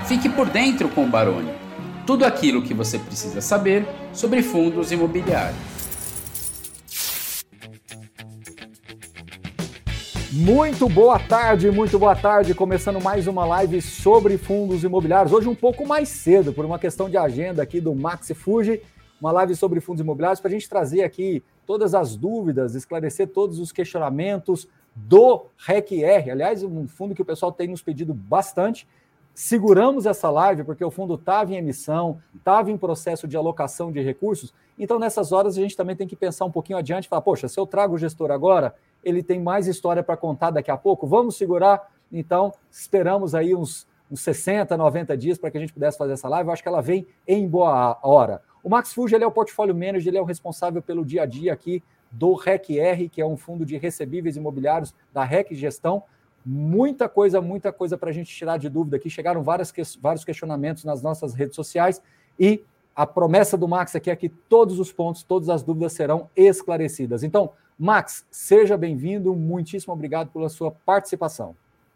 Fique por dentro com o Baroni. Tudo aquilo que você precisa saber sobre fundos imobiliários. Muito boa tarde. Começando mais uma live sobre fundos imobiliários. Hoje um pouco mais cedo, por uma questão de agenda aqui do Max Fuji, uma live sobre fundos imobiliários para a gente trazer aqui todas as dúvidas, esclarecer todos os questionamentos do REC-R. Aliás, um fundo que o pessoal tem nos pedido bastante. Seguramos essa live porque o fundo estava em emissão, estava em processo de alocação de recursos, então nessas horas a gente também tem que pensar um pouquinho adiante e falar, poxa, se eu trago o gestor agora, ele tem mais história para contar daqui a pouco, vamos segurar? Então, esperamos aí uns 60, 90 dias para que a gente pudesse fazer essa live, eu acho que ela vem em boa hora. O Max Fuji, ele é o portfólio manager, ele é o responsável pelo dia a dia aqui do REC-R, que é um fundo de recebíveis imobiliários da REC Gestão. Muita coisa para a gente tirar de dúvida aqui. Chegaram vários questionamentos nas nossas redes sociais e a promessa do Max aqui é que todos os pontos, todas as dúvidas serão esclarecidas. Então, Max, seja bem-vindo, muitíssimo obrigado pela sua participação.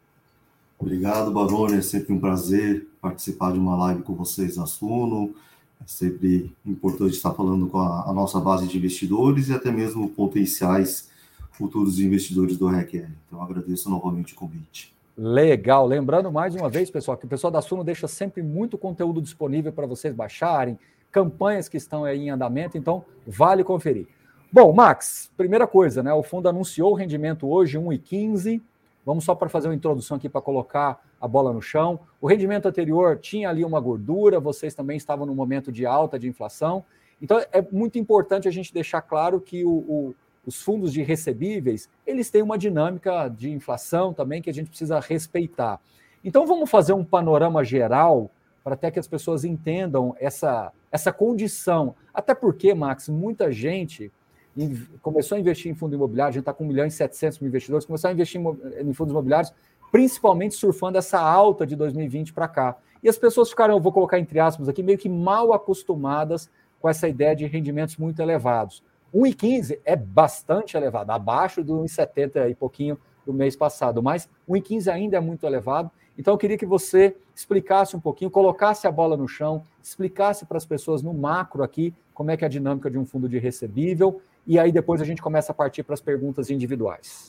Obrigado, Baroni, é sempre um prazer participar de uma live com vocês na Suno. É sempre importante estar falando com a nossa base de investidores e até mesmo potenciais futuros investidores do REC-R. Então, agradeço novamente o convite. Legal. Lembrando mais uma vez, pessoal, que o pessoal da Suno deixa sempre muito conteúdo disponível para vocês baixarem, campanhas que estão aí em andamento, então vale conferir. Bom, Max, primeira coisa, né? O fundo anunciou o rendimento hoje, 1,15. Vamos só para fazer uma introdução aqui para colocar a bola no chão. O rendimento anterior tinha ali uma gordura, vocês também estavam no momento de alta de inflação. Então, é muito importante a gente deixar claro que os fundos de recebíveis, eles têm uma dinâmica de inflação também que a gente precisa respeitar. Então, vamos fazer um panorama geral para até que as pessoas entendam essa condição. Até porque, Max, muita gente começou a investir em fundo imobiliário, a gente está com 1.700.000 investidores, começou a investir em fundos imobiliários, principalmente surfando essa alta de 2020 para cá. E as pessoas ficaram, eu vou colocar entre aspas aqui, meio que mal acostumadas com essa ideia de rendimentos muito elevados. 1,15 é bastante elevado, abaixo do 1,70 e pouquinho do mês passado, mas 1,15 ainda é muito elevado. Então, eu queria que você explicasse um pouquinho, colocasse a bola no chão, explicasse para as pessoas no macro aqui como é que é a dinâmica de um fundo de recebível, e aí depois a gente começa a partir para as perguntas individuais.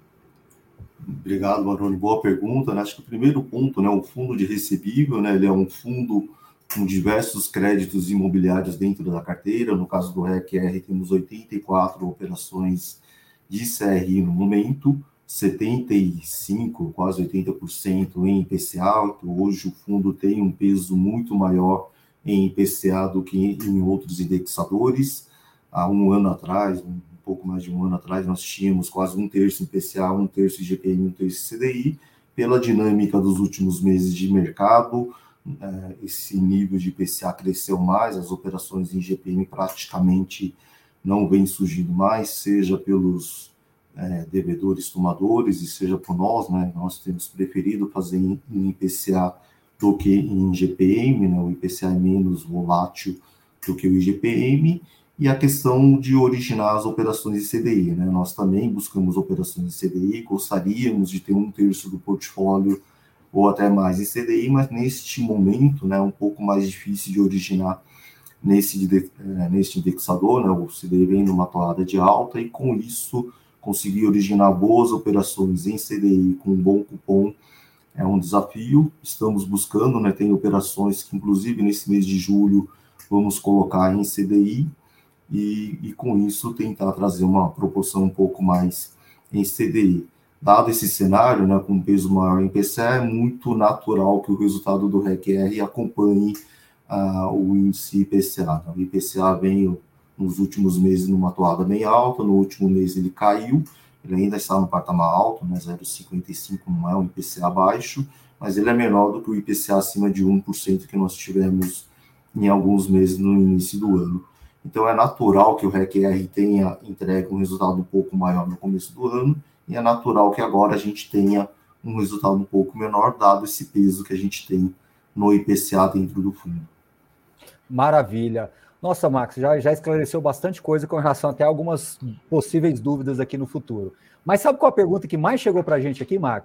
Obrigado, Baroni. Boa pergunta, né? Acho que o primeiro ponto, né, o fundo de recebível, né, ele é um fundo com diversos créditos imobiliários dentro da carteira. No caso do REC-R, temos 84 operações de CRI no momento, 75%, quase 80% em IPCA. Então, hoje o fundo tem um peso muito maior em IPCA do que em outros indexadores. Há um ano atrás, um pouco mais de um ano atrás, nós tínhamos quase um terço IPCA, um terço IGPM, um terço CDI. Pela dinâmica dos últimos meses de mercado, esse nível de IPCA cresceu mais, as operações em IGPM praticamente não vêm surgindo mais, seja pelos devedores tomadores e seja por nós, né? Nós temos preferido fazer em IPCA do que em IGPM, né? O IPCA é menos volátil do que o IGPM, e a questão de originar as operações de CDI, né? Nós também buscamos operações de CDI, gostaríamos de ter um terço do portfólio ou até mais em CDI, mas neste momento, né, é um pouco mais difícil de originar neste indexador, né? O CDI vem numa toada de alta e com isso conseguir originar boas operações em CDI com um bom cupom é um desafio. Estamos buscando, né? Tem operações que inclusive nesse mês de julho vamos colocar em CDI e com isso tentar trazer uma proporção um pouco mais em CDI. Dado esse cenário, né, com peso maior em IPCA, é muito natural que o resultado do REC-R acompanhe o índice IPCA. O IPCA veio nos últimos meses numa toada bem alta, no último mês ele caiu, ele ainda está no patamar alto, né, 0,55 não é um IPCA baixo, mas ele é menor do que o IPCA acima de 1% que nós tivemos em alguns meses no início do ano. Então é natural que o REC-R tenha entregue um resultado um pouco maior no começo do ano, e é natural que agora a gente tenha um resultado um pouco menor, dado esse peso que a gente tem no IPCA dentro do fundo. Maravilha. Nossa, Max, já esclareceu bastante coisa com relação até a algumas possíveis dúvidas aqui no futuro. Mas sabe qual a pergunta que mais chegou para a gente aqui, Max?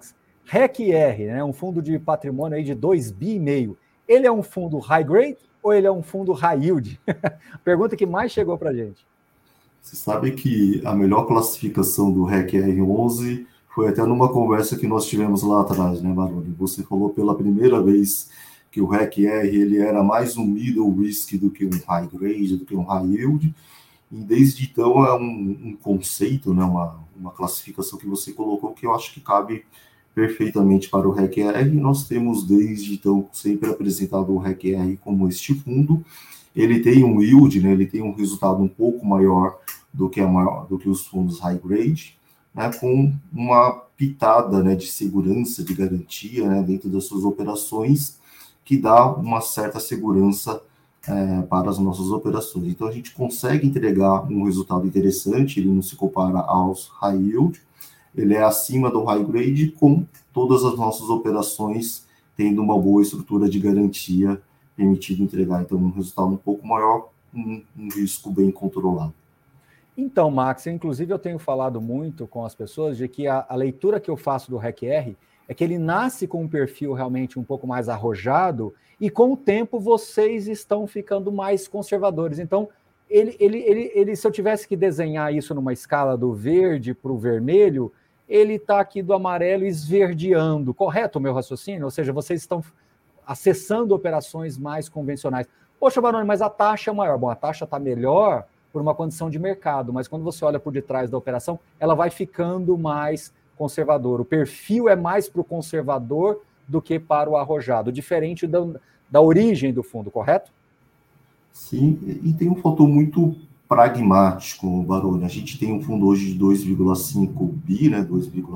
REC-R, né, um fundo de patrimônio aí de 2,5 bi, ele é um fundo high grade ou ele é um fundo high yield? Pergunta que mais chegou para a gente. Você sabe que a melhor classificação do REC-R11 foi até numa conversa que nós tivemos lá atrás, né, Baroni? Você falou pela primeira vez que o REC-R ele era mais um middle risk do que um high grade, do que um high yield, e desde então é um conceito, né, uma classificação que você colocou que eu acho que cabe perfeitamente para o REC-R. Nós temos desde então sempre apresentado o REC-R como este fundo. Ele tem um yield, né, ele tem um resultado um pouco maior do que os fundos high grade, né, com uma pitada, né, de segurança, de garantia, né, dentro das suas operações, que dá uma certa segurança para as nossas operações. Então a gente consegue entregar um resultado interessante, ele não se compara aos high yield, ele é acima do high grade, com todas as nossas operações tendo uma boa estrutura de garantia, permitido entregar, então, um resultado um pouco maior, um risco bem controlado. Então, Max, inclusive eu tenho falado muito com as pessoas de que a leitura que eu faço do REC-R é que ele nasce com um perfil realmente um pouco mais arrojado e com o tempo vocês estão ficando mais conservadores. Então, ele se eu tivesse que desenhar isso numa escala do verde para o vermelho, ele está aqui do amarelo esverdeando. Correto o meu raciocínio? Ou seja, vocês estão acessando operações mais convencionais. Poxa, Baroni, mas a taxa é maior. Bom, a taxa está melhor por uma condição de mercado, mas quando você olha por detrás da operação, ela vai ficando mais conservador. O perfil é mais para o conservador do que para o arrojado, diferente da origem do fundo, correto? Sim, e tem um fator muito pragmático, Baroni. A gente tem um fundo hoje de 2,5 bi, né,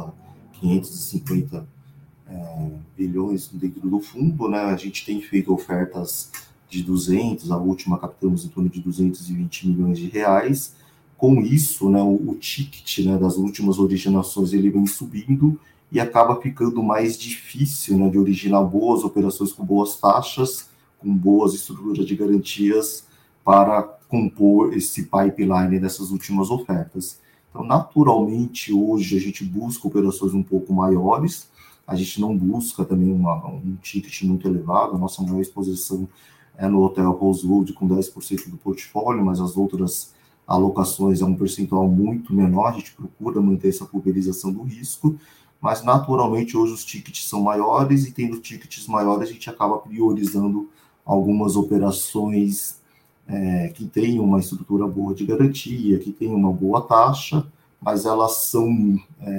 2,550 bilhões dentro do fundo, né? A gente tem feito ofertas de 200, a última captamos em torno de 220 milhões de reais. Com isso, né, o ticket, né, das últimas originações ele vem subindo e acaba ficando mais difícil, né, de originar boas operações com boas taxas, com boas estruturas de garantias para compor esse pipeline dessas últimas ofertas. Então, naturalmente, hoje a gente busca operações um pouco maiores, a gente não busca também um ticket muito elevado, a nossa maior exposição é no Hotel Rosewood com 10% do portfólio, mas as outras alocações é um percentual muito menor, a gente procura manter essa pulverização do risco, mas naturalmente hoje os tickets são maiores e tendo tickets maiores a gente acaba priorizando algumas operações que têm uma estrutura boa de garantia, que têm uma boa taxa, mas elas são,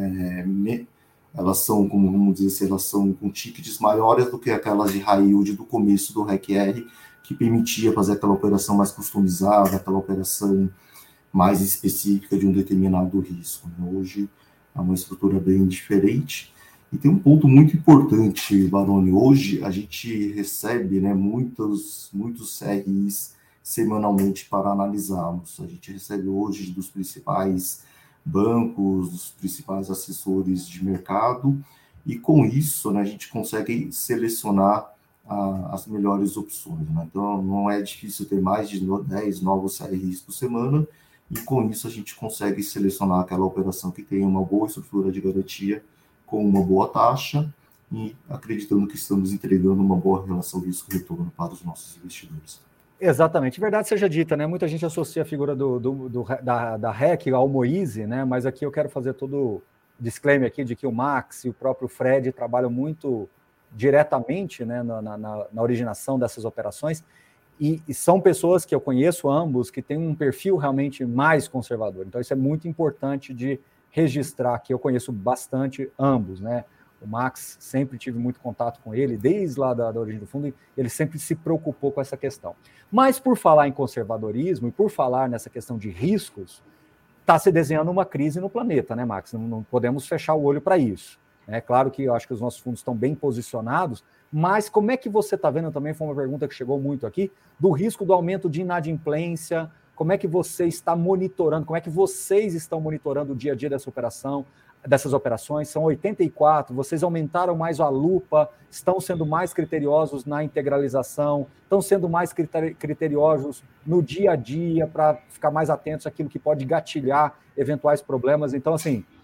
como vamos dizer assim, elas são com tickets maiores do que aquelas de high yield do começo do REC-R, que permitia fazer aquela operação mais customizada, aquela operação mais específica de um determinado risco. Hoje é uma estrutura bem diferente. E tem um ponto muito importante, Baroni. Hoje a gente recebe, né, muitos CRIs semanalmente para analisarmos. A gente recebe hoje dos principais bancos, dos principais assessores de mercado, e com isso, né, a gente consegue selecionar as melhores opções. Né? Então, não é difícil ter mais de 10 novos CRIs por semana, e com isso a gente consegue selecionar aquela operação que tem uma boa estrutura de garantia, com uma boa taxa, e acreditando que estamos entregando uma boa relação risco-retorno para os nossos investidores. Exatamente, verdade seja dita, né? Muita gente associa a figura da REC ao Moise, né? Mas aqui eu quero fazer todo o disclaimer aqui de que o Max e o próprio Fred trabalham muito diretamente, né, na originação dessas operações, e são pessoas que eu conheço ambos que têm um perfil realmente mais conservador. Então isso é muito importante de registrar, que eu conheço bastante ambos, né? O Max, sempre tive muito contato com ele, desde lá da origem do fundo, e ele sempre se preocupou com essa questão. Mas por falar em conservadorismo e por falar nessa questão de riscos, está se desenhando uma crise no planeta, né, Max? Não podemos fechar o olho para isso. É claro que eu acho que os nossos fundos estão bem posicionados, mas como é que você está vendo também, foi uma pergunta que chegou muito aqui, do risco do aumento de inadimplência, como é que você está monitorando, como é que vocês estão monitorando o dia a dia dessas operações? São 84, vocês aumentaram mais a lupa, estão sendo mais criteriosos na integralização, estão sendo mais criteriosos no dia a dia para ficar mais atentos àquilo que pode gatilhar eventuais problemas. Então, assim,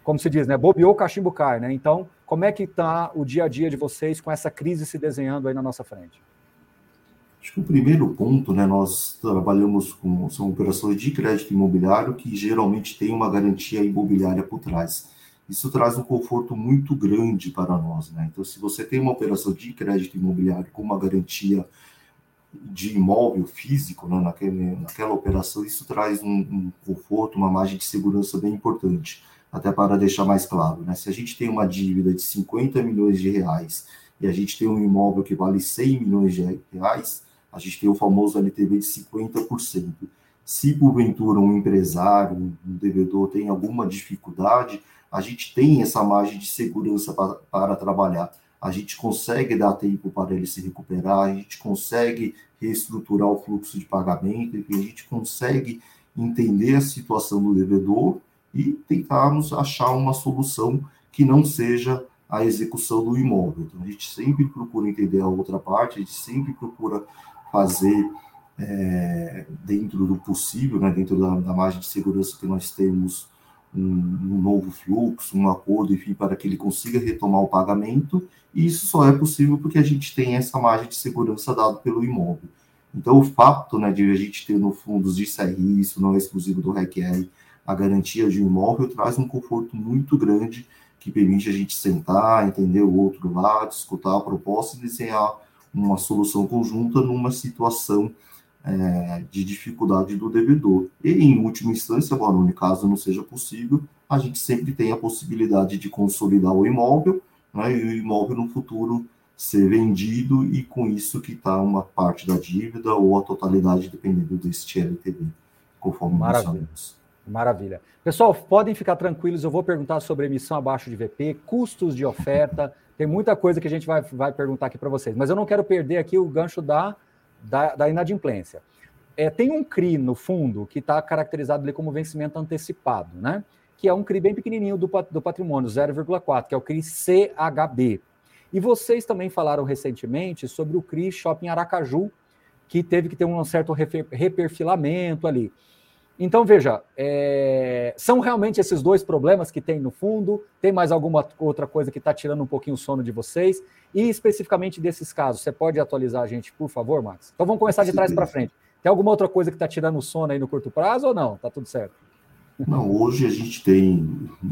como se diz, né? Bobeou, o cachimbo cai, né? Então, como é que está o dia a dia de vocês com essa crise se desenhando aí na nossa frente? Acho que o primeiro ponto, né, nós trabalhamos são operações de crédito imobiliário que geralmente tem uma garantia imobiliária por trás. Isso traz um conforto muito grande para nós, né? Então, se você tem uma operação de crédito imobiliário com uma garantia de imóvel físico, né, naquela operação, isso traz um conforto, uma margem de segurança bem importante. Até para deixar mais claro, né? Se a gente tem uma dívida de 50 milhões de reais e a gente tem um imóvel que vale 100 milhões de reais, a gente tem o famoso LTV de 50%. Se porventura um empresário, um devedor tem alguma dificuldade, a gente tem essa margem de segurança para trabalhar. A gente consegue dar tempo para ele se recuperar, a gente consegue reestruturar o fluxo de pagamento, a gente consegue entender a situação do devedor e tentarmos achar uma solução que não seja a execução do imóvel. Então, a gente sempre procura entender a outra parte, a gente sempre procura fazer dentro do possível, né, dentro da margem de segurança que nós temos, um novo fluxo, um acordo, enfim, para que ele consiga retomar o pagamento, e isso só é possível porque a gente tem essa margem de segurança dada pelo imóvel. Então, o fato, né, de a gente ter no fundos de CRI, isso não é exclusivo do RECR, a garantia de um imóvel traz um conforto muito grande que permite a gente sentar, entender o outro lado, escutar a proposta e desenhar uma solução conjunta numa situação de dificuldade do devedor. E, em última instância, Baroni, caso não seja possível, a gente sempre tem a possibilidade de consolidar o imóvel, né, e o imóvel no futuro ser vendido e com isso quitar uma parte da dívida ou a totalidade, dependendo deste LTV, conforme mencionamos. Maravilha. Pessoal, podem ficar tranquilos, eu vou perguntar sobre emissão abaixo de VP, custos de oferta, tem muita coisa que a gente vai perguntar aqui para vocês, mas eu não quero perder aqui o gancho da inadimplência. Tem um CRI no fundo que está caracterizado ali como vencimento antecipado, né? Que é um CRI bem pequenininho do patrimônio, 0,4, que é o CRI CHB. E vocês também falaram recentemente sobre o CRI Shopping Aracaju, que teve que ter um certo reperfilamento ali. Então, veja, são realmente esses dois problemas que tem no fundo? Tem mais alguma outra coisa que está tirando um pouquinho o sono de vocês? E especificamente desses casos, você pode atualizar a gente, por favor, Max? Então vamos começar de trás para frente. Tem alguma outra coisa que está tirando o sono aí no curto prazo ou não? Está tudo certo? Não, hoje a gente tem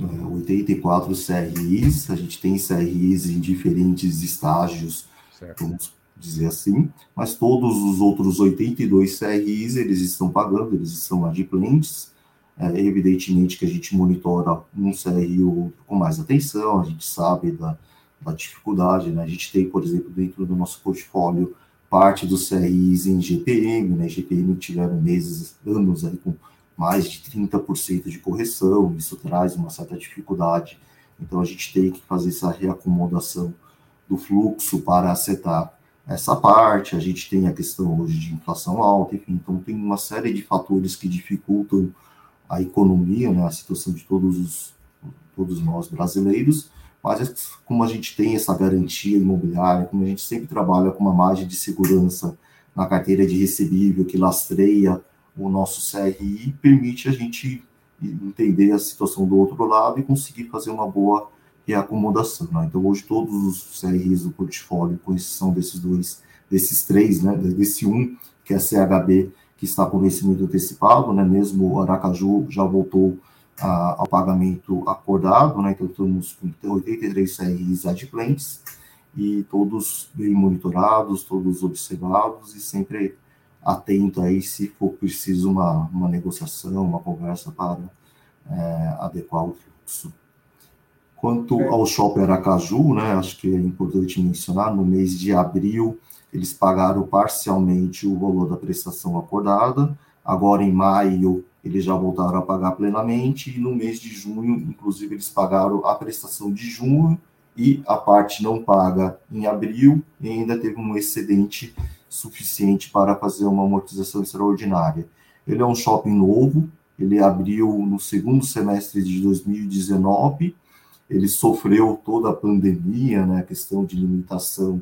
84 CRIs, a gente tem CRIs em diferentes estágios, certo, vamos dizer assim, mas todos os outros 82 CRIs, eles estão pagando, eles estão adimplentes. Evidentemente que a gente monitora um CRI ou outro com mais atenção, a gente sabe da dificuldade, né? A gente tem, por exemplo, dentro do nosso portfólio, parte dos CRIs em GPM, né? GPM tiveram anos aí com mais de 30% de correção, isso traz uma certa dificuldade, então a gente tem que fazer essa reacomodação do fluxo para acertar essa parte. A gente tem a questão hoje de inflação alta, enfim, então tem uma série de fatores que dificultam a economia, né, a situação de todos nós brasileiros, mas como a gente tem essa garantia imobiliária, como a gente sempre trabalha com uma margem de segurança na carteira de recebível que lastreia o nosso CRI, permite a gente entender a situação do outro lado e conseguir fazer uma boa reacomodação, né? Então, hoje, todos os CRIs do portfólio, com exceção desses três, né, desse que é a CHB, que está com vencimento antecipado, né, mesmo o Aracaju já voltou ao pagamento acordado, né, então estamos com 83 CRIs adimplentes, e todos bem monitorados, todos observados, e sempre atento aí se for preciso uma negociação, uma conversa para adequar o fluxo. Quanto ao Shopping Aracaju, né, acho que é importante mencionar, no mês de abril, eles pagaram parcialmente o valor da prestação acordada, agora em maio eles já voltaram a pagar plenamente, e no mês de junho, inclusive, eles pagaram a prestação de junho e a parte não paga em abril, e ainda teve um excedente suficiente para fazer uma amortização extraordinária. Ele é um shopping novo, ele abriu no segundo semestre de 2019, ele sofreu toda a pandemia, né, a questão de limitação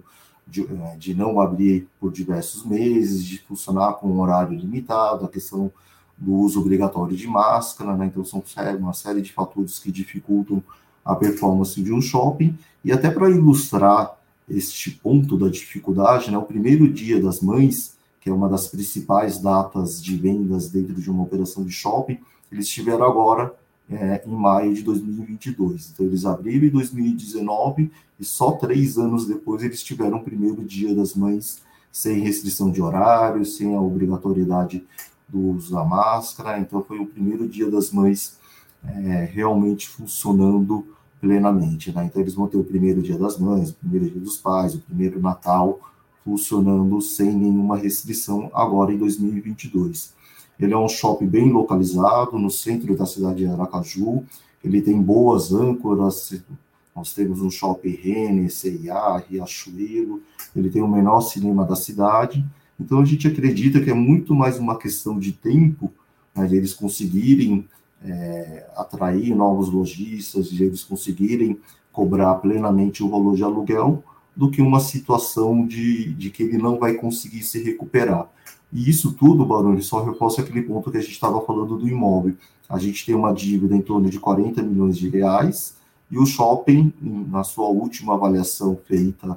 de não abrir por diversos meses, de funcionar com um horário limitado, a questão do uso obrigatório de máscara, né? Então são uma série de fatores que dificultam a performance de um shopping. E até para ilustrar este ponto da dificuldade, né, o primeiro Dia das Mães, que é uma das principais datas de vendas dentro de uma operação de shopping, eles tiveram agora em maio de 2022. Então, eles abriram em 2019 e só 3 anos depois eles tiveram o primeiro Dia das Mães sem restrição de horário, sem a obrigatoriedade do uso da máscara. Então, foi o primeiro Dia das Mães realmente funcionando plenamente, né? Então, eles vão ter o primeiro Dia das Mães, o primeiro Dia dos Pais, o primeiro Natal, funcionando sem nenhuma restrição agora em 2022. Ele é um shopping bem localizado no centro da cidade de Aracaju, ele tem boas âncoras, nós temos um shopping Renner, C&A, Riachuelo, ele tem o menor cinema da cidade, então a gente acredita que é muito mais uma questão de tempo, né, de eles conseguirem atrair novos lojistas, de eles conseguirem cobrar plenamente o valor de aluguel, do que uma situação de que ele não vai conseguir se recuperar. E isso tudo, Baroni, só reforça aquele ponto que a gente estava falando do imóvel. A gente tem uma dívida em torno de 40 milhões de reais, e o shopping, na sua última avaliação feita,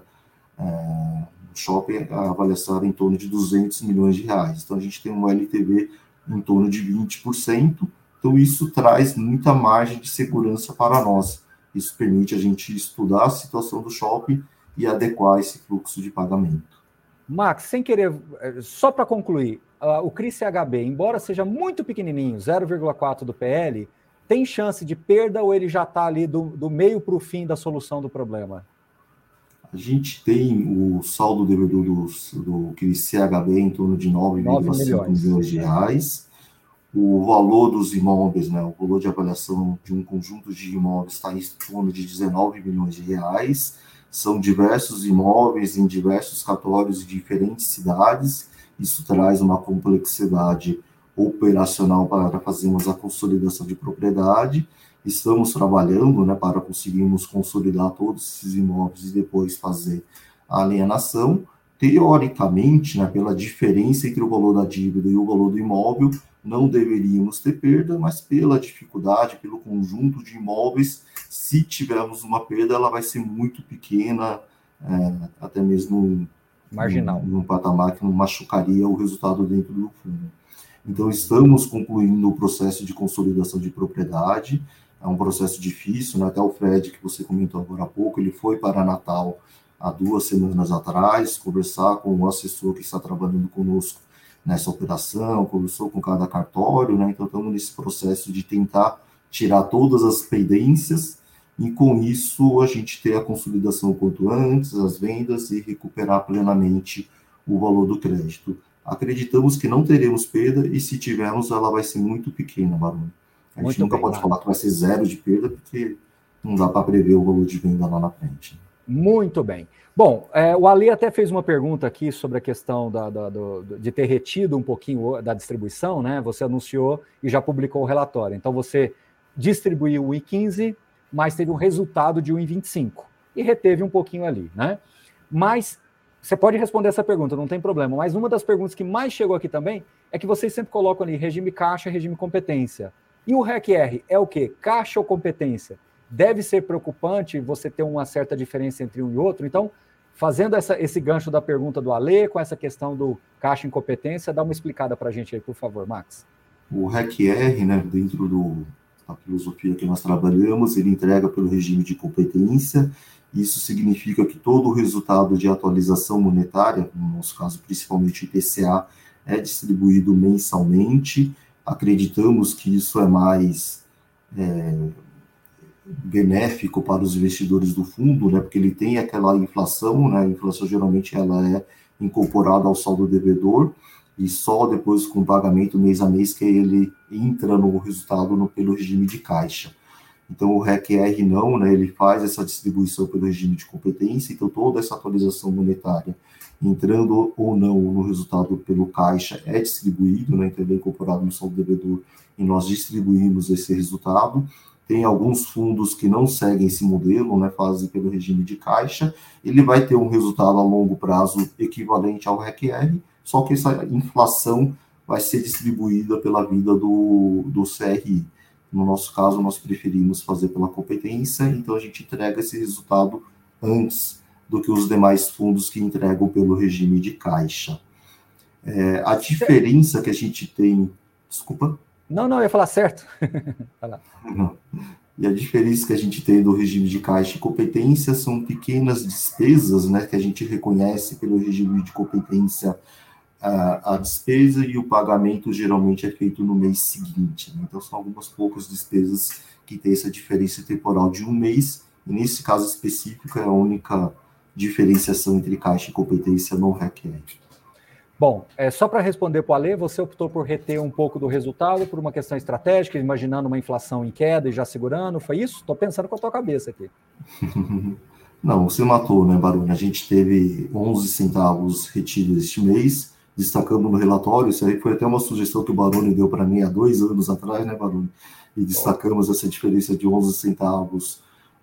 o shopping, a avaliação era em torno de 200 milhões de reais. Então, a gente tem um LTV em torno de 20%, então isso traz muita margem de segurança para nós. Isso permite a gente estudar a situação do shopping e adequar esse fluxo de pagamento. Max, sem querer, só para concluir, o CRI-CHB, embora seja muito pequenininho, 0,4 do PL, tem chance de perda ou ele já está ali do meio para o fim da solução do problema? A gente tem o saldo devedor do CRI-CHB em torno de 9,5 milhões de reais. O valor dos imóveis, né, o valor de avaliação de um conjunto de imóveis está em torno de 19 milhões de reais. São diversos imóveis em diversos cartórios de diferentes cidades. Isso traz uma complexidade operacional para fazermos a consolidação de propriedade. Estamos trabalhando, né, para conseguirmos consolidar todos esses imóveis e depois fazer a alienação. Teoricamente, né, pela diferença entre o valor da dívida e o valor do imóvel, não deveríamos ter perda, mas pela dificuldade, pelo conjunto de imóveis, se tivermos uma perda, ela vai ser muito pequena, até mesmo marginal, num patamar que não machucaria o resultado dentro do fundo. Então, estamos concluindo o processo de consolidação de propriedade, é um processo difícil, né? Até o Fred, que você comentou agora há pouco, ele foi para Natal há 2 semanas atrás, conversar com o assessor que está trabalhando conosco nessa operação, conversou com cada cartório, né? Então estamos nesse processo de tentar tirar todas as pendências e com isso a gente ter a consolidação o quanto antes, as vendas e recuperar plenamente o valor do crédito. Acreditamos que não teremos perda e se tivermos ela vai ser muito pequena, Baroni. A gente nunca pode falar que vai ser 0 de perda porque não dá para prever o valor de venda lá na frente. Muito bem. Bom, o Ali até fez uma pergunta aqui sobre a questão de ter retido um pouquinho da distribuição, né? Você anunciou e já publicou o relatório. Então, você distribuiu o I15, mas teve um resultado de 1,25 e reteve um pouquinho ali, né? Mas você pode responder essa pergunta, não tem problema. Mas uma das perguntas que mais chegou aqui também é que vocês sempre colocam ali regime caixa, regime competência. E o REC-R é o quê? Caixa ou competência? Deve ser preocupante você ter uma certa diferença entre um e outro. Então, fazendo esse gancho da pergunta do Ale, com essa questão do caixa incompetência, dá uma explicada para a gente aí, por favor, Max. O REC-R, né, dentro da filosofia que nós trabalhamos, ele entrega pelo regime de competência. Isso significa que todo o resultado de atualização monetária, no nosso caso, principalmente o IPCA, é distribuído mensalmente. Acreditamos que isso é mais benéfico para os investidores do fundo, né, porque ele tem aquela inflação, né, a inflação geralmente ela é incorporada ao saldo devedor, e só depois com o pagamento mês a mês que ele entra no resultado pelo regime de caixa. Então o REC-R não, né, ele faz essa distribuição pelo regime de competência, então toda essa atualização monetária, entrando ou não no resultado pelo caixa, é distribuído, né, então ele é incorporado no saldo devedor, e nós distribuímos esse resultado. Tem alguns fundos que não seguem esse modelo, né, fazem pelo regime de caixa, ele vai ter um resultado a longo prazo equivalente ao REC-R, só que essa inflação vai ser distribuída pela vida do CRI. No nosso caso, nós preferimos fazer pela competência, então a gente entrega esse resultado antes do que os demais fundos que entregam pelo regime de caixa. A diferença que a gente tem... Desculpa? Não, eu ia falar certo. Não. E a diferença que a gente tem do regime de caixa e competência são pequenas despesas, né, que a gente reconhece pelo regime de competência a despesa e o pagamento geralmente é feito no mês seguinte. Né? Então, são algumas poucas despesas que tem essa diferença temporal de um mês, e nesse caso específico é a única diferenciação entre caixa e competência no REC-R. Bom, só para responder para o Ale, você optou por reter um pouco do resultado por uma questão estratégica, imaginando uma inflação em queda e já segurando, foi isso? Estou pensando com a tua cabeça aqui. Não, você matou, né, Baroni? A gente teve 11 centavos retidos este mês, destacamos no relatório, isso aí foi até uma sugestão que o Baroni deu para mim há 2 anos atrás, né, Baroni? E destacamos essa diferença de 11 centavos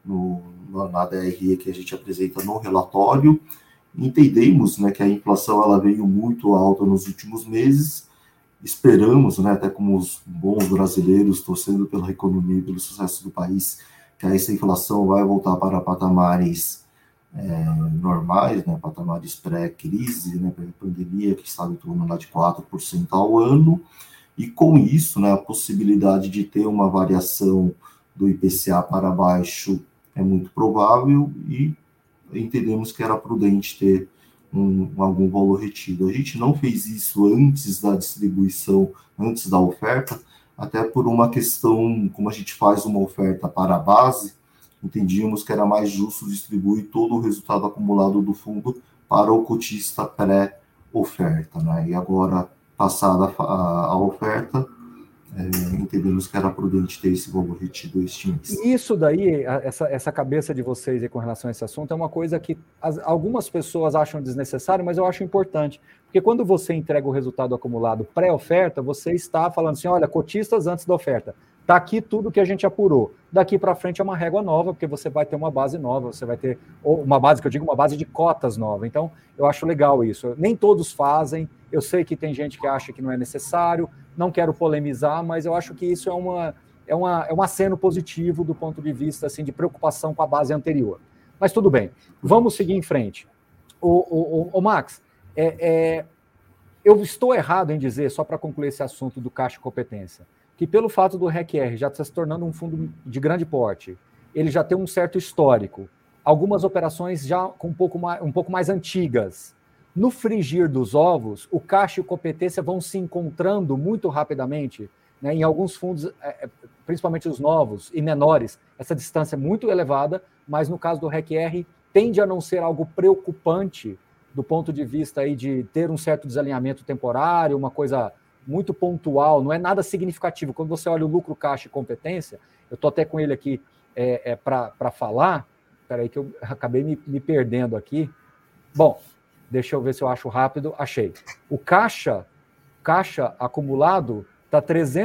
na DRE que a gente apresenta no relatório. Entendemos, né, que a inflação ela veio muito alta nos últimos meses, esperamos, né, até como os bons brasileiros, torcendo pela economia e pelo sucesso do país, que essa inflação vai voltar para patamares normais, né, patamares pré-crise, né, pré-pandemia, que estava em torno lá de 4% ao ano, e com isso, né, a possibilidade de ter uma variação do IPCA para baixo é muito provável, e entendemos que era prudente ter algum valor retido. A gente não fez isso antes da distribuição, antes da oferta, até por uma questão, como a gente faz uma oferta para a base, entendíamos que era mais justo distribuir todo o resultado acumulado do fundo para o cotista pré-oferta, né? E agora, passada a oferta, entendemos que era prudente ter esse valor retido este mês. Isso daí, essa cabeça de vocês aí com relação a esse assunto é uma coisa que algumas pessoas acham desnecessário, mas eu acho importante, porque quando você entrega o resultado acumulado pré-oferta, você está falando assim, olha, cotistas antes da oferta, está aqui tudo que a gente apurou, daqui para frente é uma régua nova, porque você vai ter uma base nova, você vai ter uma base, que eu digo, uma base de cotas nova, então eu acho legal isso, nem todos fazem, eu sei que tem gente que acha que não é necessário, não quero polemizar, mas eu acho que isso é um aceno positivo do ponto de vista assim, de preocupação com a base anterior. Mas tudo bem, vamos seguir em frente. O Max, eu estou errado em dizer, só para concluir esse assunto do caixa de competência, que pelo fato do REC-R já estar se tornando um fundo de grande porte, ele já tem um certo histórico, algumas operações já com um pouco mais antigas. No frigir dos ovos, o caixa e a competência vão se encontrando muito rapidamente, né? Em alguns fundos, principalmente os novos e menores, essa distância é muito elevada, mas no caso do REC-R tende a não ser algo preocupante do ponto de vista aí de ter um certo desalinhamento temporário, uma coisa muito pontual, não é nada significativo. Quando você olha o lucro, caixa e competência, eu estou até com ele aqui para falar, espera aí que eu acabei me perdendo aqui. Bom, deixa eu ver se eu acho rápido. Achei. O caixa acumulado está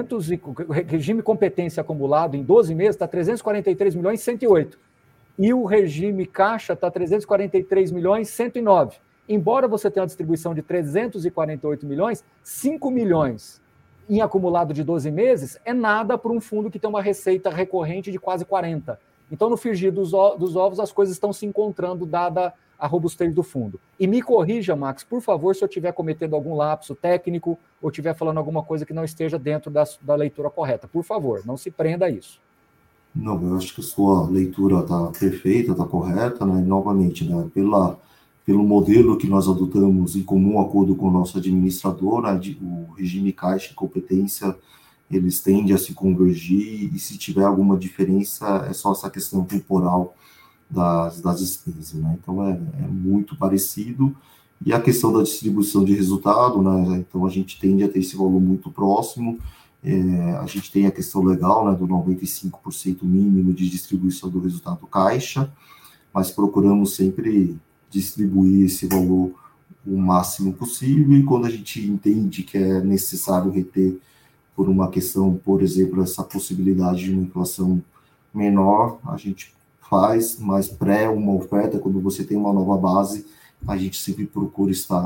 regime competência acumulado em 12 meses está 343 milhões e 108. E o regime caixa está 343 milhões e 109. Embora você tenha uma distribuição de 348 milhões, 5 milhões em acumulado de 12 meses é nada para um fundo que tem uma receita recorrente de quase 40. Então, no frigir dos ovos, as coisas estão se encontrando, dada a robustez do fundo. E me corrija, Max, por favor, se eu estiver cometendo algum lapso técnico ou estiver falando alguma coisa que não esteja dentro da leitura correta. Por favor, não se prenda a isso. Não, eu acho que a sua leitura está perfeita, está correta, né? Novamente, né? Pelo modelo que nós adotamos em comum acordo com o nosso administrador, né? O regime caixa e competência, eles tendem a se convergir, e se tiver alguma diferença, é só essa questão temporal das despesas, né? Então é muito parecido, e a questão da distribuição de resultado, né? Então a gente tende a ter esse valor muito próximo, a gente tem a questão legal, né, do 95% mínimo de distribuição do resultado caixa, mas procuramos sempre distribuir esse valor o máximo possível, e quando a gente entende que é necessário reter por uma questão, por exemplo, essa possibilidade de uma inflação menor, a gente faz, mas uma oferta, quando você tem uma nova base, a gente sempre procura estar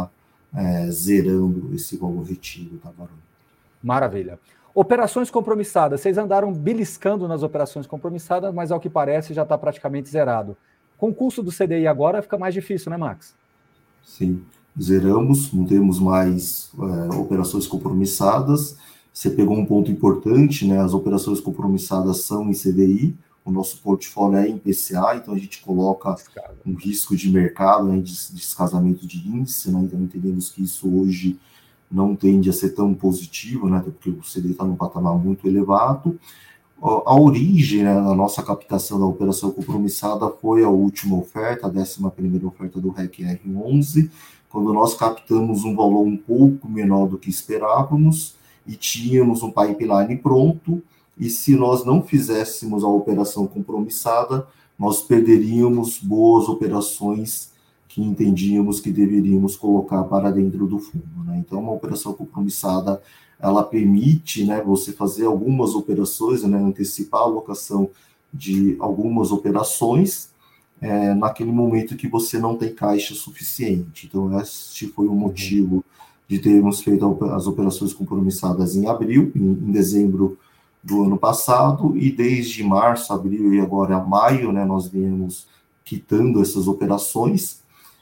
zerando esse valor retido, tá, Baroni? Maravilha. Operações compromissadas, vocês andaram beliscando nas operações compromissadas, mas ao que parece já está praticamente zerado. Com o custo do CDI agora fica mais difícil, né, Max? Sim, zeramos, não temos mais operações compromissadas. Você pegou um ponto importante, né? As operações compromissadas são em CDI, o nosso portfólio é em PCA, então a gente coloca um risco de mercado, né, de descasamento de índice, né? Então entendemos que isso hoje não tende a ser tão positivo, né? Porque o CDI está num patamar muito elevado. A origem, né, da nossa captação da operação compromissada foi a última oferta, a 11ª oferta do REC R11, quando nós captamos um valor um pouco menor do que esperávamos e tínhamos um pipeline pronto, e se nós não fizéssemos a operação compromissada, nós perderíamos boas operações que entendíamos que deveríamos colocar para dentro do fundo, né? Então, uma operação compromissada, ela permite, né, você fazer algumas operações, né, antecipar a alocação de algumas operações naquele momento que você não tem caixa suficiente. Então, esse foi o motivo de termos feito as operações compromissadas em abril, em dezembro do ano passado, e desde março, abril e agora maio, né, nós viemos quitando essas operações,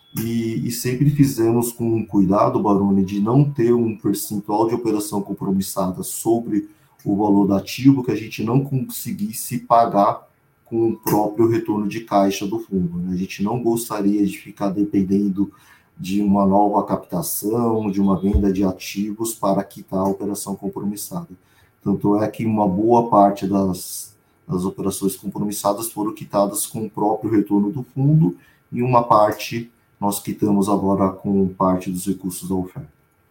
e sempre fizemos com cuidado, Baroni, de não ter um percentual de operação compromissada sobre o valor do ativo que a gente não conseguisse pagar com o próprio retorno de caixa do fundo, né? A gente não gostaria de ficar dependendo de uma nova captação, de uma venda de ativos para quitar a operação compromissada. Tanto é que uma boa parte das operações compromissadas foram quitadas com o próprio retorno do fundo, e uma parte nós quitamos agora com parte dos recursos da oferta.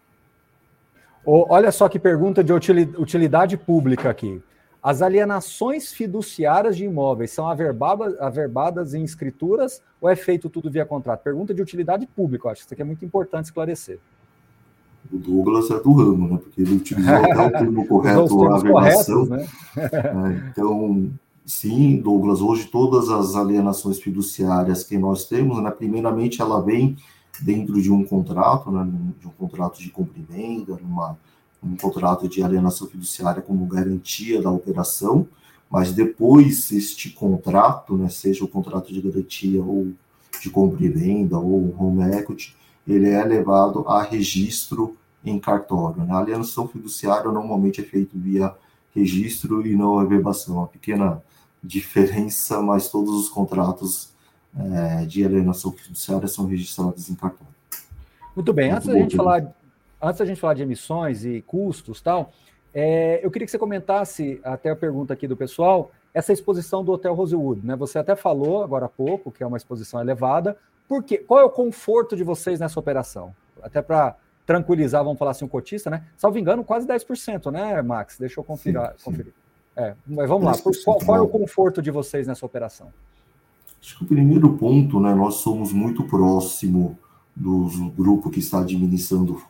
Olha só que pergunta de utilidade pública aqui. As alienações fiduciárias de imóveis são averbadas em escrituras ou é feito tudo via contrato? Pergunta de utilidade pública, eu acho que isso aqui é muito importante esclarecer. O Douglas é do ramo, né? Porque ele utilizou até o termo correto, a averbação. Né? Então, sim, Douglas, hoje todas as alienações fiduciárias que nós temos, né, primeiramente ela vem dentro de um contrato, né, de um contrato de compra e venda, um contrato de alienação fiduciária como garantia da operação, mas depois este contrato, né, seja o contrato de garantia ou de compra e venda ou home equity, ele é levado a registro em cartório, né? A alienação fiduciária normalmente é feita via registro e não averbação, uma pequena diferença, mas todos os contratos de alienação fiduciária são registrados em cartório. Muito bem, antes da gente falar de emissões e custos, tal, eu queria que você comentasse, até a pergunta aqui do pessoal, essa exposição do Hotel Rosewood, né? Você até falou agora há pouco que é uma exposição elevada. Por quê? Qual é o conforto de vocês nessa operação? Até para tranquilizar, vamos falar assim, o cotista, né? Salvo engano, quase 10%, né, Max? Deixa eu conferir. Mas vamos lá, qual é o conforto de vocês nessa operação? Acho que o primeiro ponto, né, nós somos muito próximo do grupo que está administrando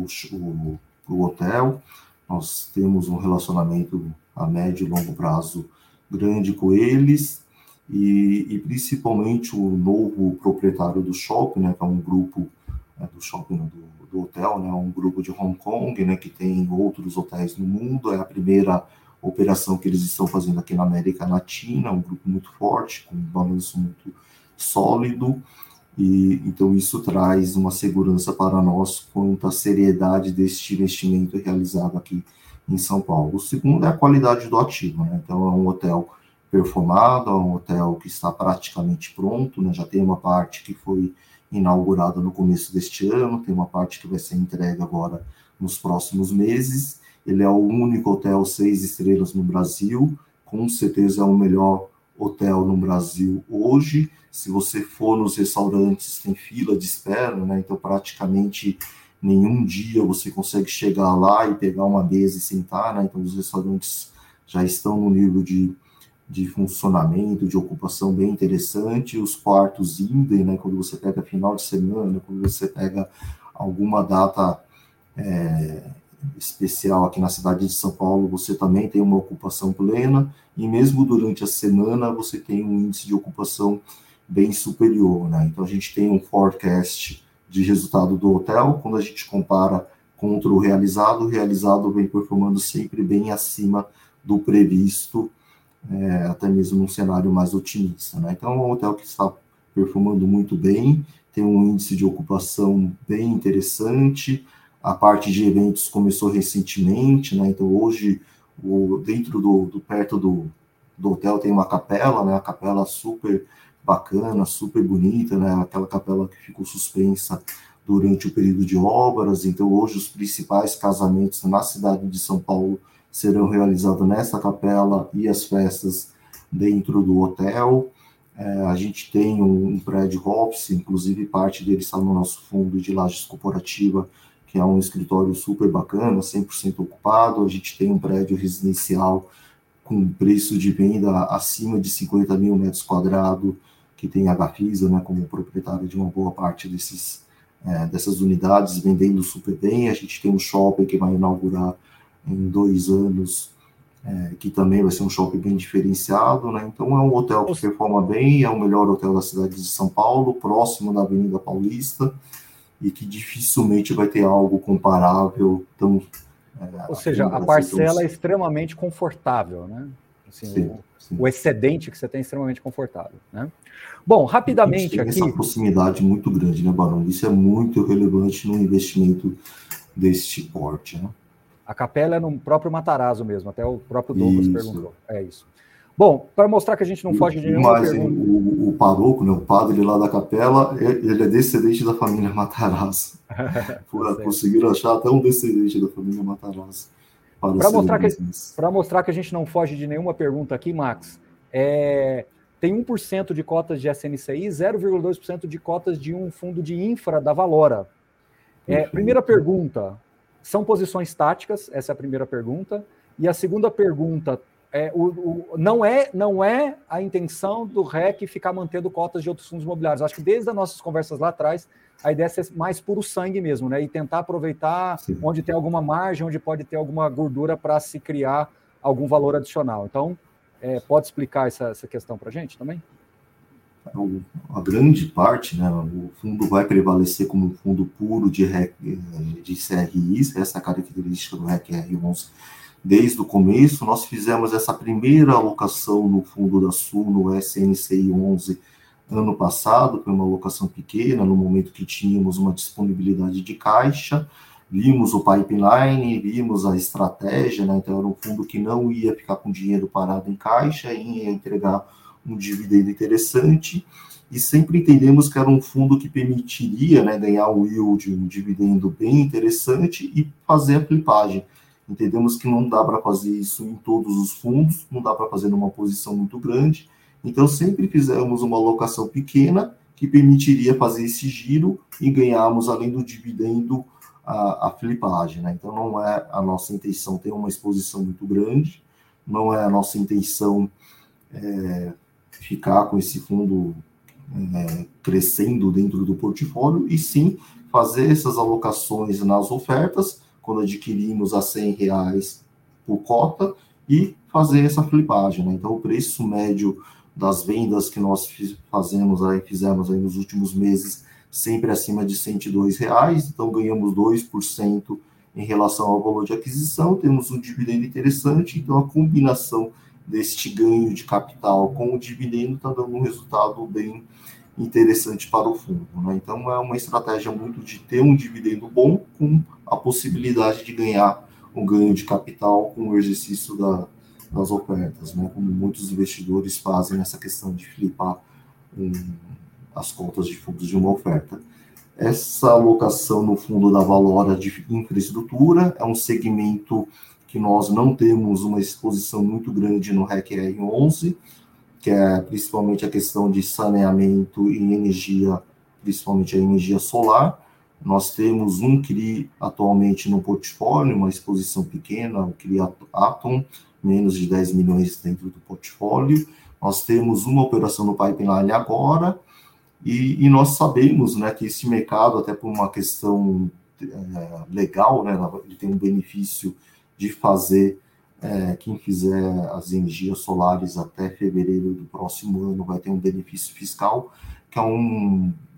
o hotel. Nós temos um relacionamento a médio e longo prazo grande com eles, e principalmente o novo proprietário do shopping, né, que é um grupo do shopping do hotel, né, um grupo de Hong Kong, né, que tem outros hotéis no mundo. É a primeira operação que eles estão fazendo aqui na América Latina, um grupo muito forte, com um balanço muito sólido, e então isso traz uma segurança para nós quanto à seriedade deste investimento realizado aqui em São Paulo. O segundo é a qualidade do ativo, né? Então é um hotel performado, é um hotel que está praticamente pronto, né? Já tem uma parte que foi inaugurada no começo deste ano, tem uma parte que vai ser entregue agora nos próximos meses. Ele é o único hotel 6 estrelas no Brasil, com certeza é o melhor hotel no Brasil hoje. Se você for nos restaurantes, tem fila de espera, né? Então praticamente nenhum dia você consegue chegar lá e pegar uma mesa e sentar, né? Então os restaurantes já estão no nível de funcionamento, de ocupação bem interessante. Os quartos idem, né? Quando você pega final de semana, quando você pega alguma data especial aqui na cidade de São Paulo, você também tem uma ocupação plena, e mesmo durante a semana você tem um índice de ocupação bem superior, né? Então a gente tem um forecast de resultado do hotel. Quando a gente compara contra o realizado vem performando sempre bem acima do previsto, até mesmo num cenário mais otimista, né? Então, é um hotel que está performando muito bem, tem um índice de ocupação bem interessante, a parte de eventos começou recentemente, né? Então, hoje, dentro perto do hotel tem uma capela, né? A capela super bacana, super bonita, né? Aquela capela que ficou suspensa durante o período de obras. Então, hoje, os principais casamentos na cidade de São Paulo serão realizados nessa capela e as festas dentro do hotel. A gente tem um prédio office, inclusive parte dele está no nosso fundo de lajes corporativa, que é um escritório super bacana, 100% ocupado. A gente tem um prédio residencial com preço de venda acima de 50 mil metros quadrados, que tem a Gafisa, né, como proprietário de uma boa parte dessas unidades, vendendo super bem. A gente tem um shopping que vai inaugurar em 2 anos, que também vai ser um shopping bem diferenciado, né? Então é um hotel que performa bem, é o melhor hotel da cidade de São Paulo, próximo da Avenida Paulista, e que dificilmente vai ter algo comparável. Então, ou seja, a parcela é extremamente confortável, né? Assim, sim. O excedente que você tem é extremamente confortável, né? Bom, rapidamente tem aqui... essa proximidade muito grande, né, Barão? Isso é muito relevante no investimento deste porte, né? A capela é no próprio Matarazzo mesmo, até o próprio Douglas perguntou. É isso. Bom, para mostrar que a gente não foge de nenhuma pergunta... O paróquio, né, o padre lá da capela, ele é descendente da família Matarazzo. Conseguiram achar até um descendente da família Matarazzo. Para mostrar que a gente não foge de nenhuma pergunta aqui, Max, tem 1% de cotas de SNCI, 0,2% de cotas de um fundo de infra da Valora. Primeira pergunta, são posições táticas? Essa é a primeira pergunta. E a segunda pergunta, não é a intenção do REC ficar mantendo cotas de outros fundos imobiliários. Acho que desde as nossas conversas lá atrás, a ideia é ser mais puro sangue mesmo, né? E tentar aproveitar onde tem alguma margem, onde pode ter alguma gordura para se criar algum valor adicional. Então, pode explicar essa questão para a gente também? A grande parte, né, o fundo vai prevalecer como um fundo puro de CRIs, essa é a característica do REC R11. Desde o começo, nós fizemos essa primeira alocação no fundo da Sul, no SNCI 11, ano passado, foi uma alocação pequena, no momento que tínhamos uma disponibilidade de caixa, vimos o pipeline, vimos a estratégia, né, então era um fundo que não ia ficar com dinheiro parado em caixa, ia entregar um dividendo interessante, e sempre entendemos que era um fundo que permitiria, né, ganhar um yield, um dividendo bem interessante e fazer a flipagem. Entendemos que não dá para fazer isso em todos os fundos, não dá para fazer numa posição muito grande, então sempre fizemos uma alocação pequena que permitiria fazer esse giro e ganharmos, além do dividendo, a flipagem, né? Então não é a nossa intenção ter uma exposição muito grande, não é a nossa intenção ficar com esse fundo crescendo dentro do portfólio, e sim fazer essas alocações nas ofertas, quando adquirimos a R$100 por cota, e fazer essa flipagem, né? Então, o preço médio das vendas que nós fizemos aí nos últimos meses, sempre acima de R$102, então ganhamos 2% em relação ao valor de aquisição, temos um dividendo interessante, então a combinação deste ganho de capital com o dividendo está dando um resultado bem interessante para o fundo, né? Então é uma estratégia muito de ter um dividendo bom com a possibilidade de ganhar um ganho de capital com o exercício das ofertas, né? Como muitos investidores fazem essa questão de flipar as contas de fundos de uma oferta. Essa alocação no fundo da Valora de infraestrutura é um segmento que nós não temos uma exposição muito grande no REC R11, que é principalmente a questão de saneamento e energia, principalmente a energia solar. Nós temos um CRI atualmente no portfólio, uma exposição pequena, o CRI Atom, menos de 10 milhões dentro do portfólio. Nós temos uma operação no pipeline agora, e nós sabemos, né, que esse mercado, até por uma questão legal, né, ele tem um benefício de fazer, quem fizer as energias solares até fevereiro do próximo ano vai ter um benefício fiscal, que é um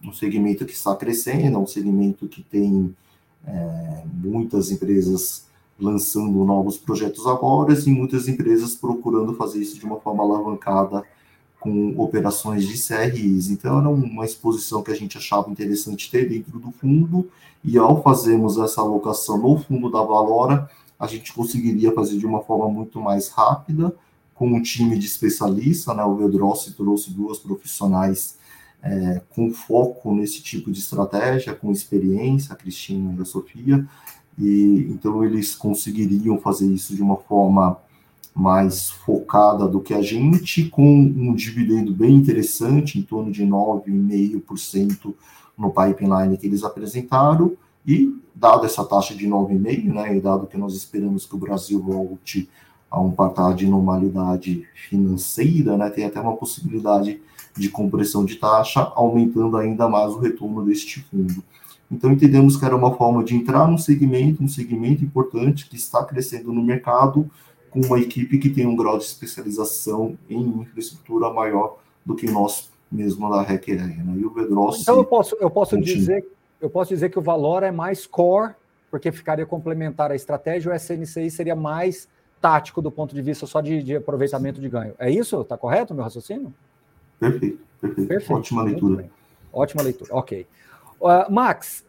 um segmento que está crescendo, é um segmento que tem muitas empresas lançando novos projetos agora e muitas empresas procurando fazer isso de uma forma alavancada com operações de CRIs. Então, era uma exposição que a gente achava interessante ter dentro do fundo, e ao fazermos essa alocação no fundo da Valora, a gente conseguiria fazer de uma forma muito mais rápida, com um time de especialistas, né? O Vedrossi trouxe 2 profissionais com foco nesse tipo de estratégia, com experiência, a Cristina e a Sofia, e então eles conseguiriam fazer isso de uma forma mais focada do que a gente, com um dividendo bem interessante, em torno de 9,5% no pipeline que eles apresentaram, e dado essa taxa de 9,5%, né, e dado que nós esperamos que o Brasil volte a um patamar de normalidade financeira, né, tem até uma possibilidade de compressão de taxa, aumentando ainda mais o retorno deste fundo. Então, entendemos que era uma forma de entrar um segmento importante que está crescendo no mercado, com uma equipe que tem um grau de especialização em infraestrutura maior do que nós mesmo da RECR, né? E o Vedrossi... Então, eu posso dizer que o Valora é mais core, porque ficaria complementar a estratégia, o SNCI seria mais tático do ponto de vista só de aproveitamento de ganho. É isso? Está correto o meu raciocínio? Perfeito. Ótima leitura. Ótima leitura, ok. Max,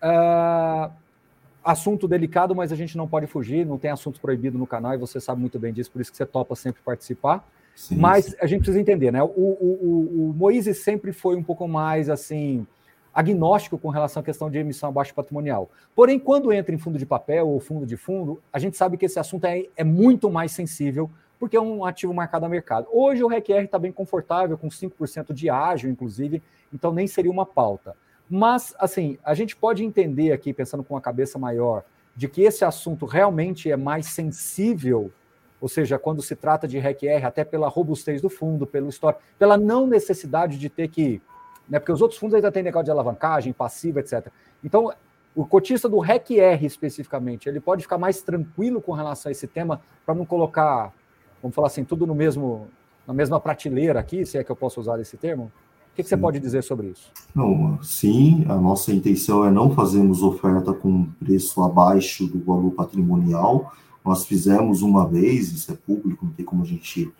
assunto delicado, mas a gente não pode fugir, não tem assunto proibido no canal, e você sabe muito bem disso, por isso que você topa sempre participar. Sim, mas sim. A gente precisa entender, né? O Moise sempre foi um pouco mais, assim, agnóstico com relação à questão de emissão abaixo patrimonial. Porém, quando entra em fundo de papel ou fundo de fundo, a gente sabe que esse assunto é muito mais sensível, porque é um ativo marcado a mercado. Hoje o RECR está bem confortável, com 5% de ágio, inclusive, então nem seria uma pauta. Mas, assim, a gente pode entender aqui, pensando com uma cabeça maior, de que esse assunto realmente é mais sensível, ou seja, quando se trata de RECR, até pela robustez do fundo, pelo histórico, pela não necessidade de ter que... Né, porque os outros fundos ainda têm negócio de alavancagem, passiva, etc. Então, o cotista do RECR, especificamente, ele pode ficar mais tranquilo com relação a esse tema, para não colocar, vamos falar assim, tudo na mesma prateleira aqui, se é que eu posso usar esse termo? O que você pode dizer sobre isso? Não, sim, a nossa intenção é não fazermos oferta com preço abaixo do valor patrimonial. Nós fizemos uma vez, isso é público, não tem como a gente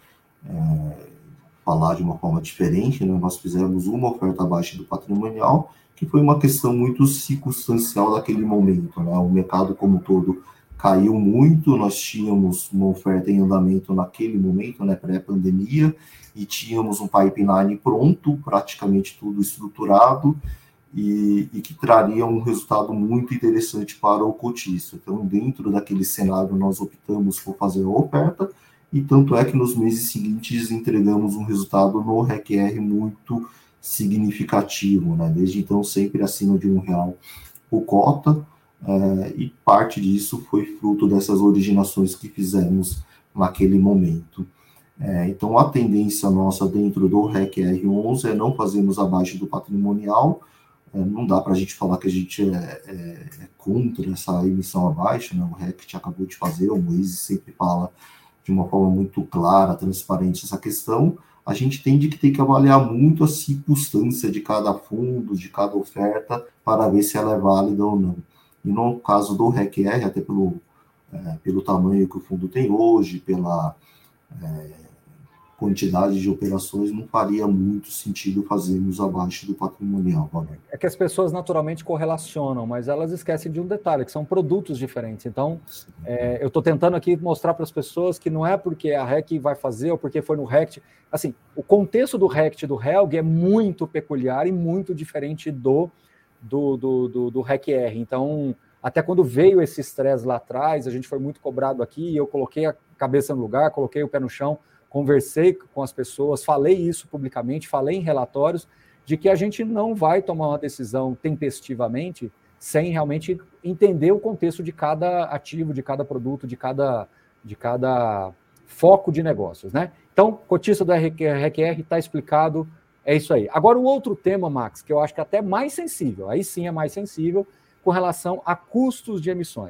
falar de uma forma diferente, né? Nós fizemos uma oferta abaixo do patrimonial, que foi uma questão muito circunstancial daquele momento, né? O mercado como um todo caiu muito, nós tínhamos uma oferta em andamento naquele momento, né, pré-pandemia, e tínhamos um pipeline pronto, praticamente tudo estruturado, e que traria um resultado muito interessante para o cotista. Então, dentro daquele cenário, nós optamos por fazer a oferta, e tanto é que nos meses seguintes entregamos um resultado no RECR muito significativo, né? Desde então, sempre acima de R$1 por cota, e parte disso foi fruto dessas originações que fizemos naquele momento. Então, a tendência nossa dentro do RECR 11 é não fazermos abaixo do patrimonial. Não dá para a gente falar que a gente é contra essa emissão abaixo, né? O RECT acabou de fazer, o Moise sempre fala de uma forma muito clara, transparente essa questão. A gente tem que avaliar muito a circunstância de cada fundo, de cada oferta, para ver se ela é válida ou não. E no caso do RECR, até pelo tamanho que o fundo tem hoje, pela quantidade de operações, não faria muito sentido fazermos abaixo do patrimonial. É que as pessoas naturalmente correlacionam, mas elas esquecem de um detalhe, que são produtos diferentes. Então, eu estou tentando aqui mostrar para as pessoas que não é porque a REC vai fazer ou porque foi no RECT. Assim, o contexto do RECT e do RELG é muito peculiar e muito diferente do RECR. Então, até quando veio esse estresse lá atrás, a gente foi muito cobrado aqui, e eu coloquei a cabeça no lugar, coloquei o pé no chão, conversei com as pessoas, falei isso publicamente, falei em relatórios, de que a gente não vai tomar uma decisão tempestivamente sem realmente entender o contexto de cada ativo, de cada produto, de cada foco de negócios, né? Então, cotista do RECR está explicado, é isso aí. Agora, o outro tema, Max, que eu acho que é até mais sensível, aí sim é mais sensível, com relação a custos de emissões.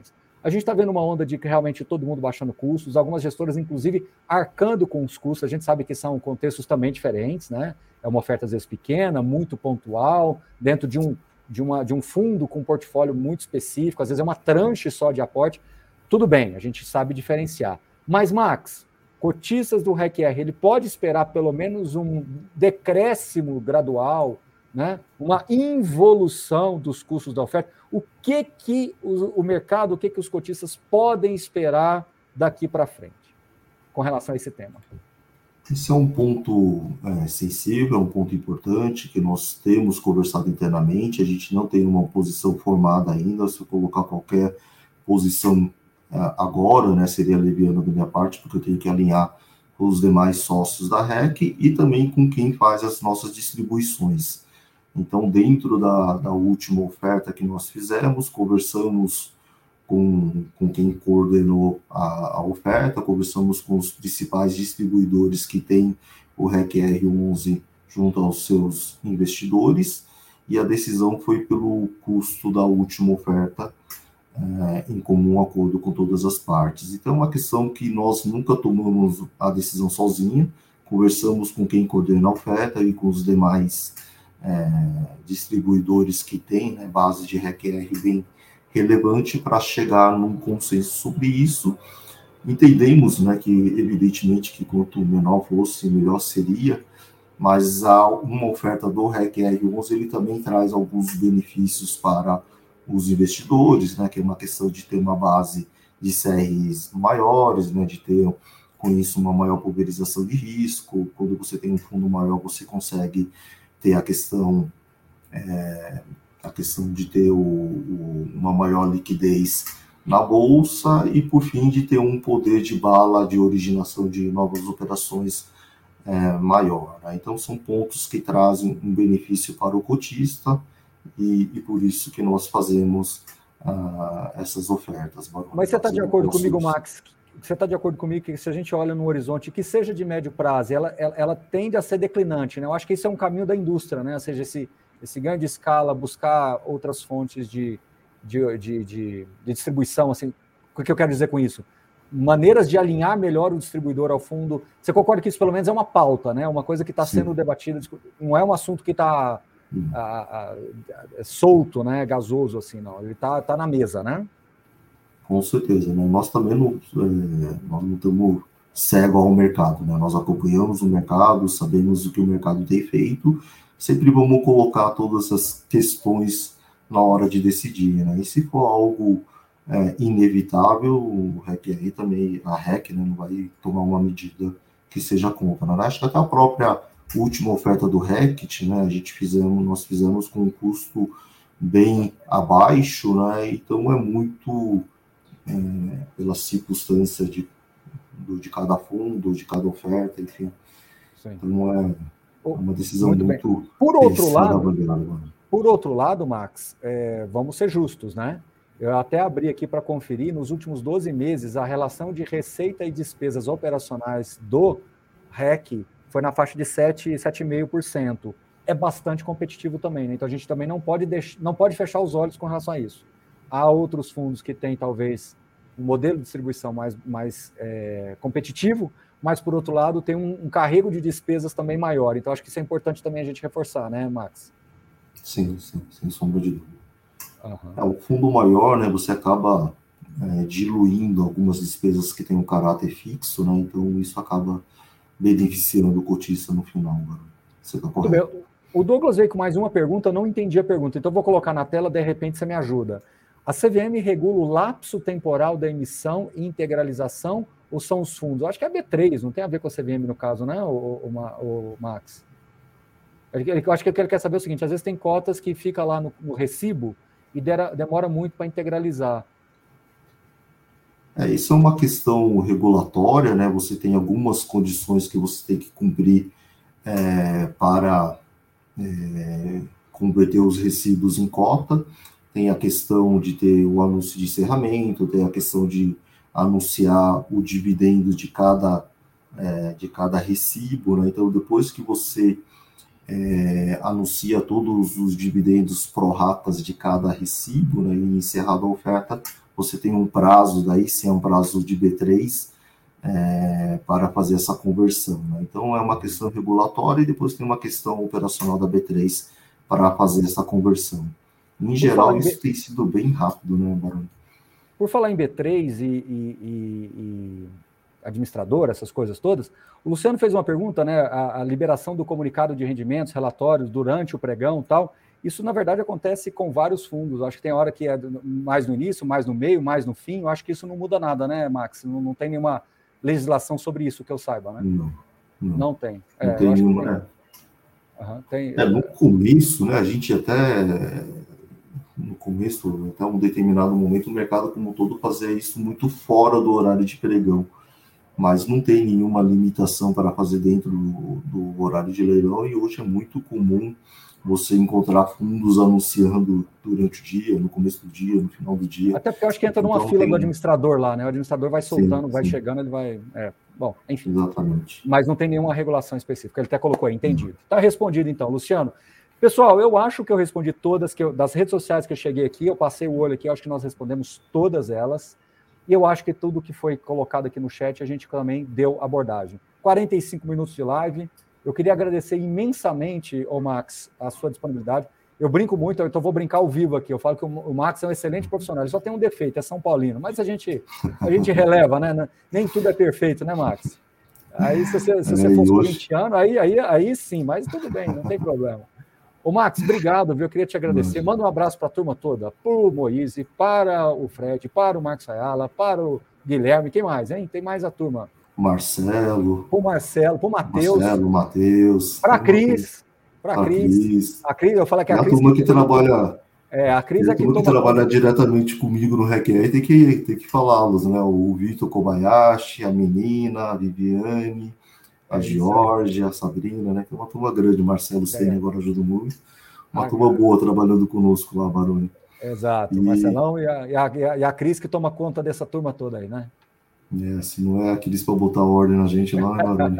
A gente está vendo uma onda de que realmente todo mundo baixando custos, algumas gestoras, inclusive, arcando com os custos. A gente sabe que são contextos também diferentes, né? É uma oferta, às vezes, pequena, muito pontual, dentro de um fundo com um portfólio muito específico, às vezes é uma tranche só de aporte. Tudo bem, a gente sabe diferenciar. Mas, Max, cotistas do REC-R, ele pode esperar pelo menos um decréscimo gradual, né? Uma involução dos custos da oferta? O que o mercado, o que os cotistas podem esperar daqui para frente com relação a esse tema? Esse é um ponto sensível, é um ponto importante que nós temos conversado internamente. A gente não tem uma posição formada ainda. Se eu colocar qualquer posição agora, né, seria leviano da minha parte, porque eu tenho que alinhar com os demais sócios da REC e também com quem faz as nossas distribuições. Então, dentro da última oferta que nós fizemos, conversamos com quem coordenou a oferta, conversamos com os principais distribuidores que têm o REC-R11 junto aos seus investidores, e a decisão foi pelo custo da última oferta, em comum acordo com todas as partes. Então, é uma questão que nós nunca tomamos a decisão sozinho, conversamos com quem coordena a oferta e com os demais distribuidores que têm, né, base de REC-R bem relevante para chegar num consenso sobre isso. Entendemos, né, que evidentemente que quanto menor fosse, melhor seria, mas uma oferta do REC-R11 ele também traz alguns benefícios para os investidores, né, que é uma questão de ter uma base de CRIs maiores, né, de ter com isso uma maior pulverização de risco. Quando você tem um fundo maior, você consegue ter a questão de ter uma maior liquidez na bolsa e, por fim, de ter um poder de bala de originação de novas operações maior, né? Então, são pontos que trazem um benefício para o cotista e por isso que nós fazemos essas ofertas. Mas você está de acordo comigo, Max? Você está de acordo comigo que se a gente olha no horizonte, que seja de médio prazo, ela tende a ser declinante, né? Eu acho que esse é um caminho da indústria, né? Ou seja, esse ganho de escala, buscar outras fontes de distribuição, assim, o que eu quero dizer com isso? Maneiras de alinhar melhor o distribuidor ao fundo. Você concorda que isso, pelo menos, é uma pauta, né? Uma coisa que está sendo debatida, não é um assunto que está solto, né? Gasoso, assim, não. Ele está na mesa, né? Com certeza, né? Nós também não estamos cegos ao mercado, né? Nós acompanhamos o mercado, sabemos o que o mercado tem feito, sempre vamos colocar todas essas questões na hora de decidir, né? E se for algo inevitável, o REC também, a REC, né, não vai tomar uma medida que seja contra, né? Acho que até a própria última oferta do REC, né, nós fizemos com um custo bem abaixo, né? Então é muito pela circunstância de cada fundo, de cada oferta, enfim. Sim. Então é uma decisão muito por outro lado, Max, vamos ser justos, né? Eu até abri aqui para conferir, nos últimos 12 meses, a relação de receita e despesas operacionais do REC foi na faixa de 7,5%. É bastante competitivo também, né? Então a gente também não pode fechar os olhos com relação a isso. Há outros fundos que têm, talvez, um modelo de distribuição mais competitivo, mas, por outro lado, tem um carrego de despesas também maior. Então, acho que isso é importante também a gente reforçar, né, Max? Sim, sem sombra de dúvida. O fundo maior, né, você acaba diluindo algumas despesas que têm um caráter fixo, né? Então, isso acaba beneficiando o cotista no final. Né? Você está correto. Bem, o Douglas veio com mais uma pergunta, eu não entendi a pergunta, então vou colocar na tela, de repente você me ajuda. A CVM regula o lapso temporal da emissão e integralização ou são os fundos? Eu acho que é a B3, não tem a ver com a CVM no caso, né, o Max? Eu acho que o que ele quer saber é o seguinte, às vezes tem cotas que fica lá no recibo e demora muito para integralizar. Isso é uma questão regulatória, né? Você tem algumas condições que você tem que cumprir para converter os recibos em cota. Tem a questão de ter o anúncio de encerramento, tem a questão de anunciar o dividendo de cada recibo, né? Então, depois que você anuncia todos os dividendos pró-ratas de cada recibo, né, e encerrada a oferta, você tem um prazo, daí sim é um prazo de B3, para fazer essa conversão, né? Então é uma questão regulatória e depois tem uma questão operacional da B3 para fazer essa conversão. Em geral, isso tem sido bem rápido, né, Baroni? Por falar em B3 e administrador, essas coisas todas, o Luciano fez uma pergunta, né? A liberação do comunicado de rendimentos, relatórios durante o pregão e tal. Isso, na verdade, acontece com vários fundos. Acho que tem hora que é mais no início, mais no meio, mais no fim. Eu acho que isso não muda nada, né, Max? Não tem nenhuma legislação sobre isso que eu saiba, né? Não tem. Não tem nenhuma. No começo, né, a gente até... No começo, até um determinado momento, o mercado como um todo fazia isso muito fora do horário de pregão. Mas não tem nenhuma limitação para fazer dentro do horário de leilão, e hoje é muito comum você encontrar fundos anunciando durante o dia, no começo do dia, no final do dia. Até porque eu acho que entra numa fila do administrador lá, né? O administrador vai soltando, vai chegando, ele vai... Bom, enfim. Exatamente. Mas não tem nenhuma regulação específica. Ele até colocou aí, entendido. Está respondido, então. Luciano, pessoal, eu acho que eu respondi todas, das redes sociais que eu cheguei aqui, eu passei o olho aqui, eu acho que nós respondemos todas elas. E eu acho que tudo que foi colocado aqui no chat, a gente também deu abordagem. 45 minutos de live. Eu queria agradecer imensamente, Max, a sua disponibilidade. Eu brinco muito, então vou brincar ao vivo aqui. Eu falo que o Max é um excelente profissional, ele só tem um defeito, é São Paulino. Mas a gente releva, né? Nem tudo é perfeito, né, Max? Aí, se você fosse corintiano, aí sim, mas tudo bem, não tem problema. Ô, Max, obrigado, viu? Eu queria te agradecer. Manda um abraço para a turma toda, para o Moise, para o Fred, para o Marcos Ayala, para o Guilherme. Quem mais, hein? Tem mais a turma. Marcelo. Para o Marcelo, para o Matheus. Matheus. Para a Cris. Para a Cris. A Cris, eu falo que a Cris... A turma que trabalha... a Cris é que trabalha diretamente comigo no RECR tem que falá-los, né? O Vitor Kobayashi, a menina, a Viviane... A Georgia, a Sabrina, né? Que é uma turma grande. Marcelo Senna agora ajuda muito. Uma turma boa trabalhando conosco lá, Baroni. Exato, Marcelão e a Cris que toma conta dessa turma toda aí, né? Se não é a Cris para botar ordem na gente lá, né, Baroni?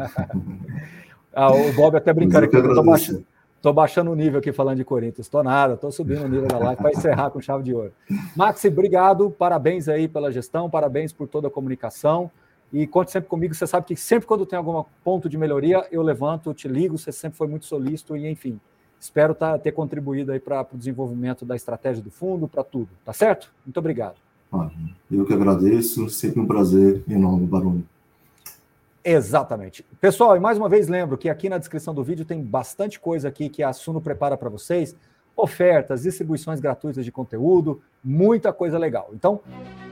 O Bob até brincando aqui, estou baixando o nível aqui falando de Corinthians. Estou nada, estou subindo o nível da live para encerrar com chave de ouro. Max, obrigado, parabéns aí pela gestão, parabéns por toda a comunicação. E conte sempre comigo, você sabe que sempre quando tem algum ponto de melhoria, eu levanto, te ligo, você sempre foi muito solícito e, enfim, espero ter contribuído aí para o desenvolvimento da estratégia do fundo, para tudo, tá certo? Muito obrigado. Eu que agradeço, sempre um prazer enorme, Baroni. Exatamente. Pessoal, e mais uma vez lembro que aqui na descrição do vídeo tem bastante coisa aqui que a Suno prepara para vocês, ofertas, distribuições gratuitas de conteúdo, muita coisa legal. Então,